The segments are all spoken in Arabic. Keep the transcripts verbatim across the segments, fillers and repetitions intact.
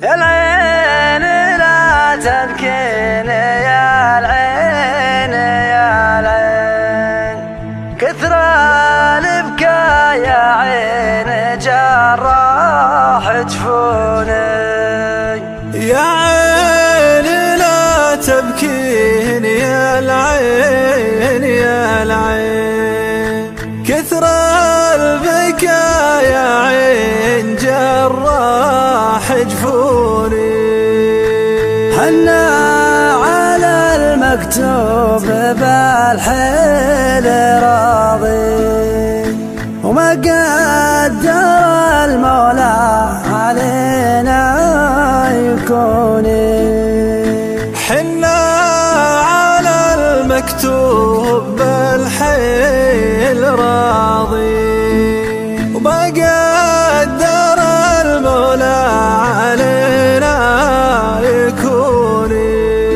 يا العين لا تبكيني يا العين يا العين، كثر البكاء يا عين جراح جفوني. يا عين لا تبكيني يا العين يا العين، كثر البكاء يا عين جراح جفوني. حنا على المكتوب بالحيل راضي، وما قدر المولى علينا يكوني. حنا على المكتوب بالحيل راضي، وما قدر المولى علينا يكوني.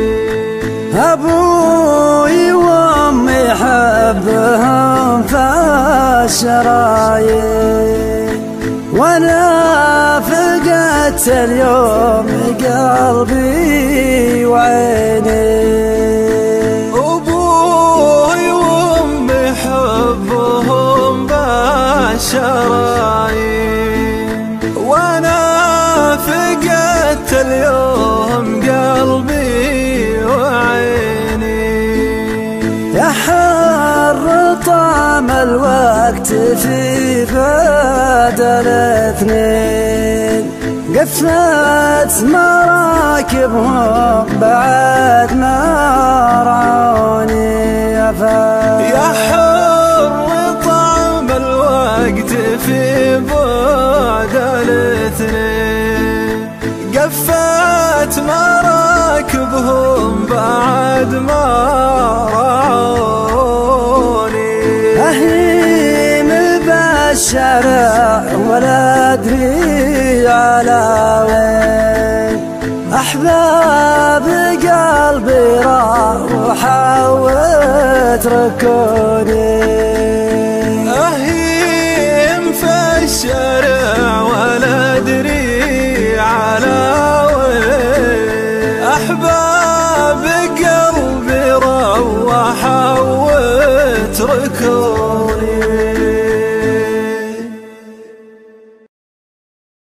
أبوي وأمي حبهم فالشرايين، وأنا فقدت اليوم قلبي وعيني. أبوي وأمي حبهم بالشرايين، وأنا فقدت اليوم قلبي وعيني. يا حر طعم الوقت في بدل اثنين، قفت مراكبهم بعد ما رعوني. يا يا حر طعم الوقت في بعد الاثنين، قفت مراكبهم بعد ما رعوني. أهيم بالشارع ولا أدري على وين، أحباب قلبي راحوا واتركوني. أهيم في الشارع ولا أدري على وين، أحباب قلبي روحوا واتركوني.